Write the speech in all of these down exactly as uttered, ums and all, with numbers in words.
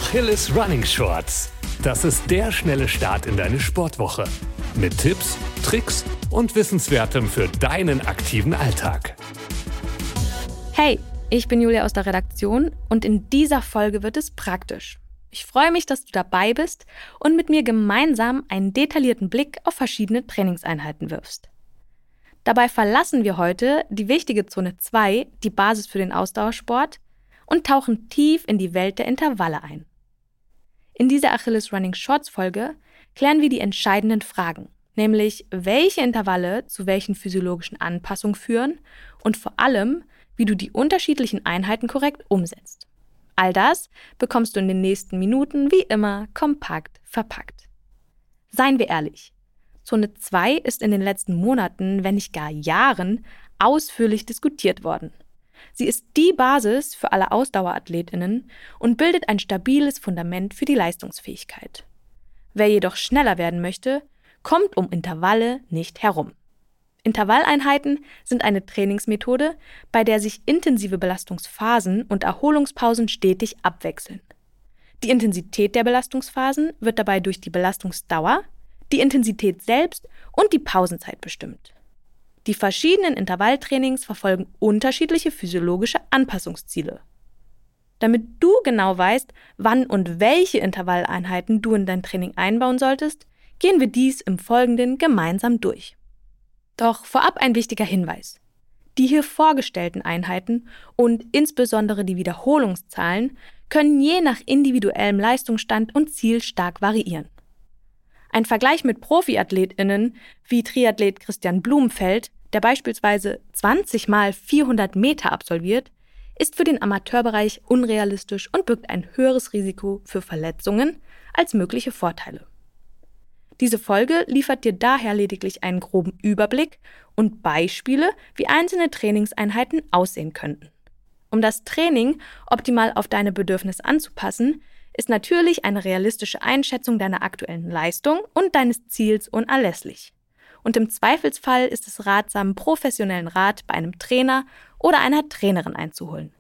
Achilles Running Shorts. Das ist der schnelle Start in deine Sportwoche. Mit Tipps, Tricks und Wissenswertem für deinen aktiven Alltag. Hey, ich bin Julia aus der Redaktion und in dieser Folge wird es praktisch. Ich freue mich, dass du dabei bist und mit mir gemeinsam einen detaillierten Blick auf verschiedene Trainingseinheiten wirfst. Dabei verlassen wir heute die wichtige Zone zwei, die Basis für den Ausdauersport, und tauchen tief in die Welt der Intervalle ein. In dieser Achilles Running Shorts Folge klären wir die entscheidenden Fragen, nämlich welche Intervalle zu welchen physiologischen Anpassungen führen und vor allem, wie du die unterschiedlichen Einheiten korrekt umsetzt. All das bekommst du in den nächsten Minuten wie immer kompakt verpackt. Seien wir ehrlich, Zone zwei ist in den letzten Monaten, wenn nicht gar Jahren, ausführlich diskutiert worden. Sie ist die Basis für alle AusdauerathletInnen und bildet ein stabiles Fundament für die Leistungsfähigkeit. Wer jedoch schneller werden möchte, kommt um Intervalle nicht herum. Intervalleinheiten sind eine Trainingsmethode, bei der sich intensive Belastungsphasen und Erholungspausen stetig abwechseln. Die Intensität der Belastungsphasen wird dabei durch die Belastungsdauer, die Intensität selbst und die Pausenzeit bestimmt. Die verschiedenen Intervalltrainings verfolgen unterschiedliche physiologische Anpassungsziele. Damit du genau weißt, wann und welche Intervalleinheiten du in dein Training einbauen solltest, gehen wir dies im Folgenden gemeinsam durch. Doch vorab ein wichtiger Hinweis. Die hier vorgestellten Einheiten und insbesondere die Wiederholungszahlen können je nach individuellem Leistungsstand und Ziel stark variieren. Ein Vergleich mit ProfiathletInnen wie Triathlet Christian Blumenfeld, der beispielsweise zwanzig mal vierhundert Meter absolviert, ist für den Amateurbereich unrealistisch und birgt ein höheres Risiko für Verletzungen als mögliche Vorteile. Diese Folge liefert dir daher lediglich einen groben Überblick und Beispiele, wie einzelne Trainingseinheiten aussehen könnten. Um das Training optimal auf deine Bedürfnisse anzupassen, ist natürlich eine realistische Einschätzung deiner aktuellen Leistung und deines Ziels unerlässlich. Und im Zweifelsfall ist es ratsam, professionellen Rat bei einem Trainer oder einer Trainerin einzuholen.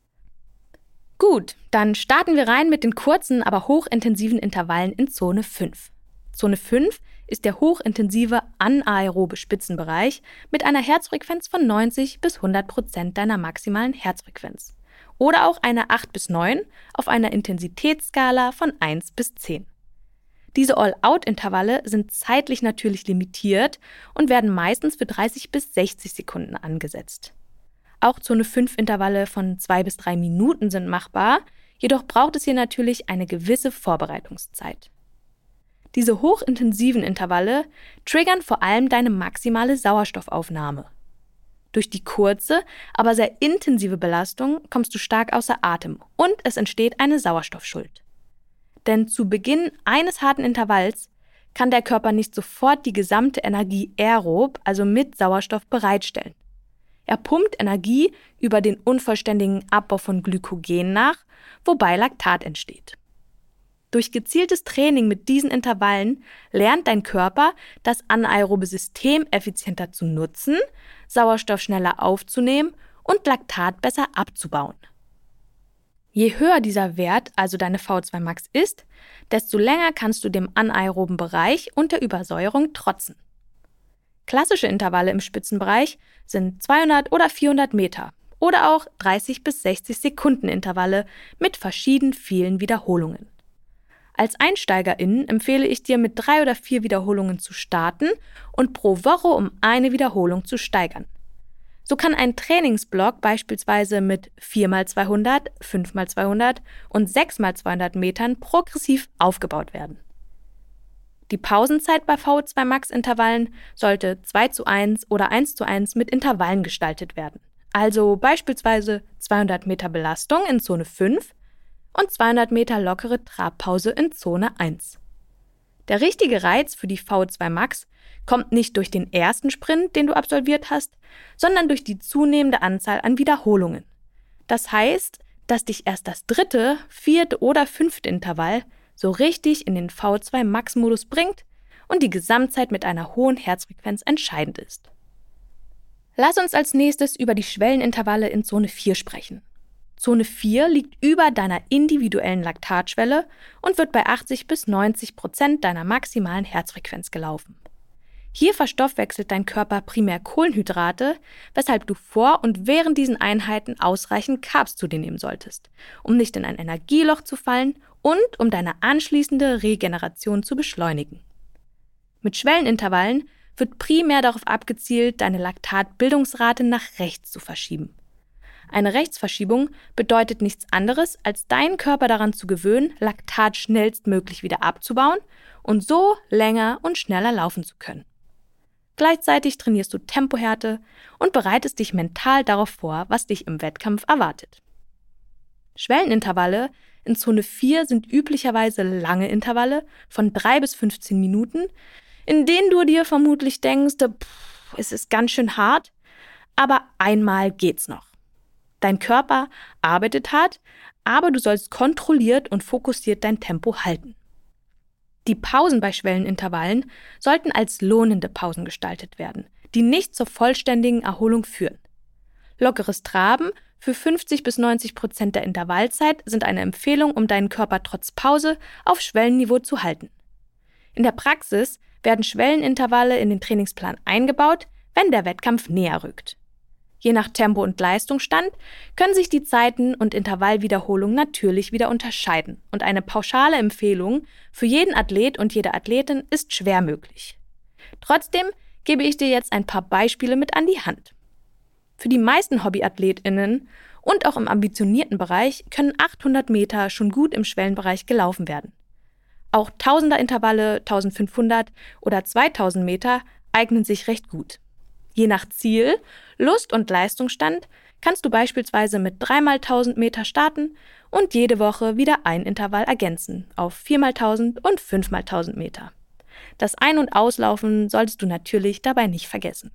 Gut, dann starten wir rein mit den kurzen, aber hochintensiven Intervallen in Zone fünf. Zone fünf ist der hochintensive anaerobe Spitzenbereich mit einer Herzfrequenz von neunzig bis hundert Prozent deiner maximalen Herzfrequenz. Oder auch eine acht bis neun auf einer Intensitätsskala von eins bis zehn. Diese All-Out-Intervalle sind zeitlich natürlich limitiert und werden meistens für dreißig bis sechzig Sekunden angesetzt. Auch Zone fünf Intervalle von zwei bis drei Minuten sind machbar, jedoch braucht es hier natürlich eine gewisse Vorbereitungszeit. Diese hochintensiven Intervalle triggern vor allem deine maximale Sauerstoffaufnahme. Durch die kurze, aber sehr intensive Belastung kommst du stark außer Atem und es entsteht eine Sauerstoffschuld. Denn zu Beginn eines harten Intervalls kann der Körper nicht sofort die gesamte Energie aerob, also mit Sauerstoff, bereitstellen. Er pumpt Energie über den unvollständigen Abbau von Glykogen nach, wobei Laktat entsteht. Durch gezieltes Training mit diesen Intervallen lernt dein Körper, das anaerobe System effizienter zu nutzen, Sauerstoff schneller aufzunehmen und Laktat besser abzubauen. Je höher dieser Wert, also deine V zwei Max ist, desto länger kannst du dem anaeroben Bereich und der Übersäuerung trotzen. Klassische Intervalle im Spitzenbereich sind zweihundert oder vierhundert Meter oder auch dreißig bis sechzig Sekunden Intervalle mit verschieden vielen Wiederholungen. Als EinsteigerInnen empfehle ich dir, mit drei oder vier Wiederholungen zu starten und pro Woche um eine Wiederholung zu steigern. So kann ein Trainingsblock beispielsweise mit vier mal zweihundert, fünf mal zweihundert und sechs mal zweihundert Metern progressiv aufgebaut werden. Die Pausenzeit bei V zwei Max Intervallen sollte zwei zu eins oder eins zu eins mit Intervallen gestaltet werden. Also beispielsweise zweihundert Meter Belastung in Zone fünf und zweihundert Meter lockere Trabpause in Zone eins. Der richtige Reiz für die V zwei Max kommt nicht durch den ersten Sprint, den du absolviert hast, sondern durch die zunehmende Anzahl an Wiederholungen. Das heißt, dass dich erst das dritte, vierte oder fünfte Intervall so richtig in den V zwei Max Modus bringt und die Gesamtzeit mit einer hohen Herzfrequenz entscheidend ist. Lass uns als nächstes über die Schwellenintervalle in Zone vier sprechen. Zone vier liegt über deiner individuellen Laktatschwelle und wird bei achtzig bis neunzig Prozent deiner maximalen Herzfrequenz gelaufen. Hier verstoffwechselt dein Körper primär Kohlenhydrate, weshalb du vor und während diesen Einheiten ausreichend Carbs zu dir nehmen solltest, um nicht in ein Energieloch zu fallen und um deine anschließende Regeneration zu beschleunigen. Mit Schwellenintervallen wird primär darauf abgezielt, deine Laktatbildungsrate nach rechts zu verschieben. Eine Rechtsverschiebung bedeutet nichts anderes, als deinen Körper daran zu gewöhnen, Laktat schnellstmöglich wieder abzubauen und so länger und schneller laufen zu können. Gleichzeitig trainierst du Tempohärte und bereitest dich mental darauf vor, was dich im Wettkampf erwartet. Schwellenintervalle in Zone vier sind üblicherweise lange Intervalle von drei bis fünfzehn Minuten, in denen du dir vermutlich denkst, pff, es ist ganz schön hart, aber einmal geht's noch. Dein Körper arbeitet hart, aber du sollst kontrolliert und fokussiert dein Tempo halten. Die Pausen bei Schwellenintervallen sollten als lohnende Pausen gestaltet werden, die nicht zur vollständigen Erholung führen. Lockeres Traben für fünfzig bis neunzig Prozent der Intervallzeit sind eine Empfehlung, um deinen Körper trotz Pause auf Schwellenniveau zu halten. In der Praxis werden Schwellenintervalle in den Trainingsplan eingebaut, wenn der Wettkampf näher rückt. Je nach Tempo und Leistungsstand können sich die Zeiten und Intervallwiederholungen natürlich wieder unterscheiden und eine pauschale Empfehlung für jeden Athlet und jede Athletin ist schwer möglich. Trotzdem gebe ich dir jetzt ein paar Beispiele mit an die Hand. Für die meisten HobbyathletInnen und auch im ambitionierten Bereich können achthundert Meter schon gut im Schwellenbereich gelaufen werden. Auch Tausender-Intervalle, eintausendfünfhundert oder zweitausend Meter eignen sich recht gut. Je nach Ziel, Lust und Leistungsstand kannst du beispielsweise mit drei mal tausend Meter starten und jede Woche wieder ein Intervall ergänzen auf vier mal tausend und fünf mal tausend Meter. Das Ein- und Auslaufen solltest du natürlich dabei nicht vergessen.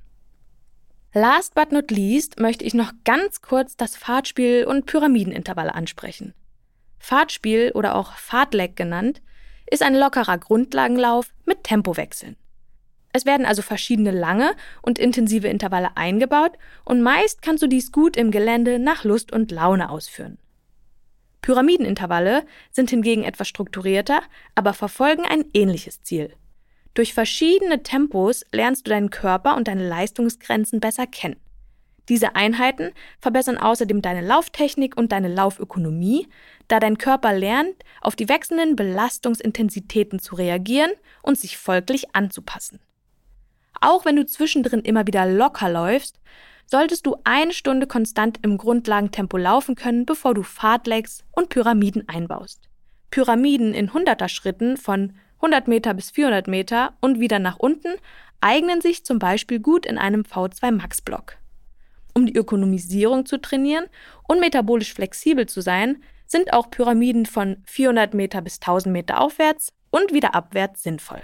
Last but not least möchte ich noch ganz kurz das Fahrtspiel und Pyramidenintervalle ansprechen. Fahrtspiel oder auch Fartlek genannt, ist ein lockerer Grundlagenlauf mit Tempowechseln. Es werden also verschiedene lange und intensive Intervalle eingebaut und meist kannst du dies gut im Gelände nach Lust und Laune ausführen. Pyramidenintervalle sind hingegen etwas strukturierter, aber verfolgen ein ähnliches Ziel. Durch verschiedene Tempos lernst du deinen Körper und deine Leistungsgrenzen besser kennen. Diese Einheiten verbessern außerdem deine Lauftechnik und deine Laufökonomie, da dein Körper lernt, auf die wechselnden Belastungsintensitäten zu reagieren und sich folglich anzupassen. Auch wenn du zwischendrin immer wieder locker läufst, solltest du eine Stunde konstant im Grundlagentempo laufen können, bevor du Fartleks und Pyramiden einbaust. Pyramiden in Hunderter-Schritten von hundert Meter bis vierhundert Meter und wieder nach unten eignen sich zum Beispiel gut in einem V zwei Max Block. Um die Ökonomisierung zu trainieren und metabolisch flexibel zu sein, sind auch Pyramiden von vierhundert Meter bis tausend Meter aufwärts und wieder abwärts sinnvoll.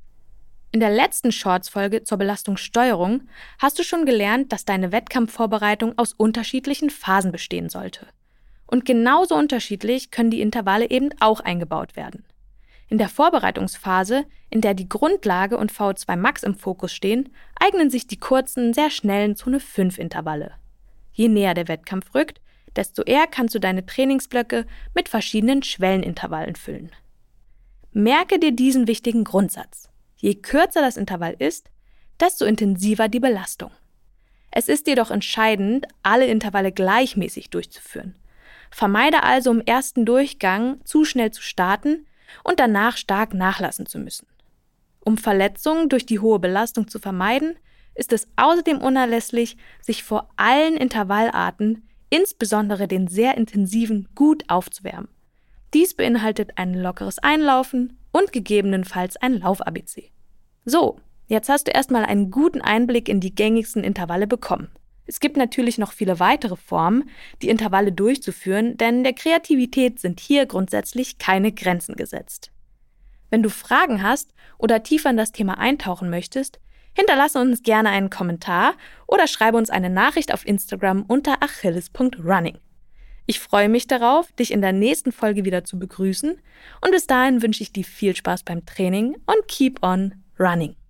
In der letzten Shorts-Folge zur Belastungssteuerung hast du schon gelernt, dass deine Wettkampfvorbereitung aus unterschiedlichen Phasen bestehen sollte. Und genauso unterschiedlich können die Intervalle eben auch eingebaut werden. In der Vorbereitungsphase, in der die Grundlage und V zwei Max im Fokus stehen, eignen sich die kurzen, sehr schnellen Zone fünf Intervalle. Je näher der Wettkampf rückt, desto eher kannst du deine Trainingsblöcke mit verschiedenen Schwellenintervallen füllen. Merke dir diesen wichtigen Grundsatz. Je kürzer das Intervall ist, desto intensiver die Belastung. Es ist jedoch entscheidend, alle Intervalle gleichmäßig durchzuführen. Vermeide also im ersten Durchgang zu schnell zu starten und danach stark nachlassen zu müssen. Um Verletzungen durch die hohe Belastung zu vermeiden, ist es außerdem unerlässlich, sich vor allen Intervallarten, insbesondere den sehr intensiven, gut aufzuwärmen. Dies beinhaltet ein lockeres Einlaufen und gegebenenfalls ein Lauf-A B C. So, jetzt hast du erstmal einen guten Einblick in die gängigsten Intervalle bekommen. Es gibt natürlich noch viele weitere Formen, die Intervalle durchzuführen, denn der Kreativität sind hier grundsätzlich keine Grenzen gesetzt. Wenn du Fragen hast oder tiefer in das Thema eintauchen möchtest, hinterlasse uns gerne einen Kommentar oder schreibe uns eine Nachricht auf Instagram unter achilles punkt running. Ich freue mich darauf, dich in der nächsten Folge wieder zu begrüßen und bis dahin wünsche ich dir viel Spaß beim Training und keep on running.